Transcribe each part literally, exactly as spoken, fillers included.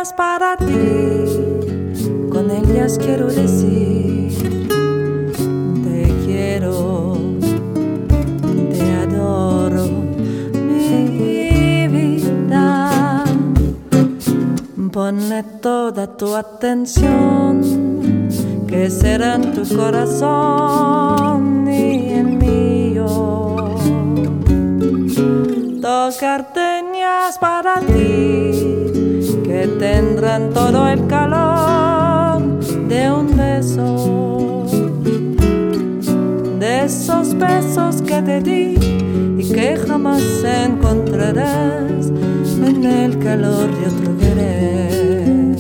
gardenias para ti, con ellas quiero decir te quiero, te adoro, mi vida. Ponle toda tu atención, que será en tu corazón y el mío. Dos gardenias para ti, que tendrán todo el calor de un beso, de esos besos que te di y que jamás encontrarás en el calor de otro querer.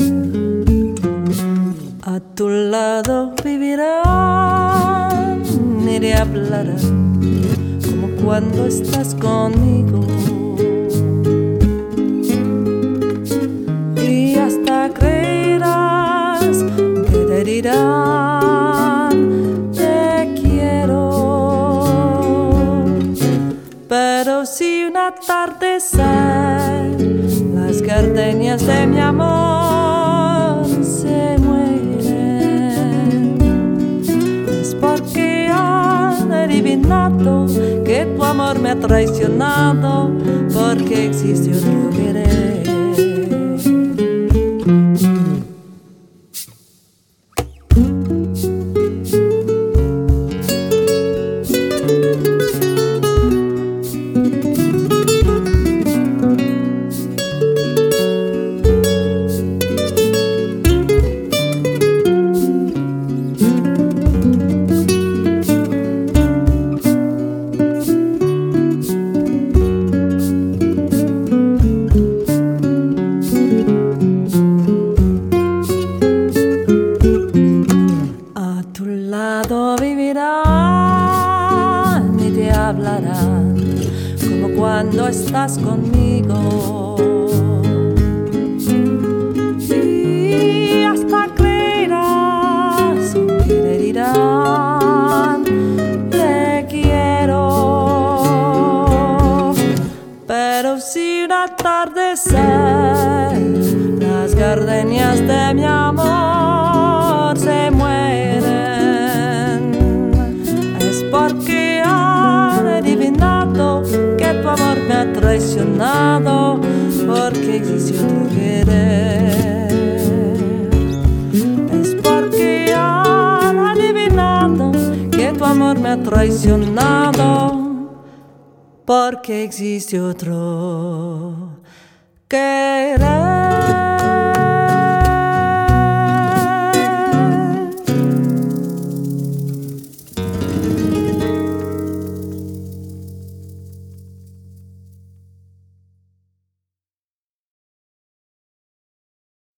A tu lado vivirán y te hablarán como cuando estás conmigo, y hasta creerás que te dirán te quiero. Pero si un atardecer las gardenias de mi amor se mueren, es porque han adivinado que tu amor me ha traicionado, porque existe otro querer. Vivirán y te hablarán como cuando estás conmigo, y hasta creerás que te dirán te quiero. Pero si un atardecer las gardenias de mi amor se mueren, porque han adivinado que tu amor me ha traicionado, porque existe otro querer. Es porque han adivinado que tu amor me ha traicionado, porque existe otro querer.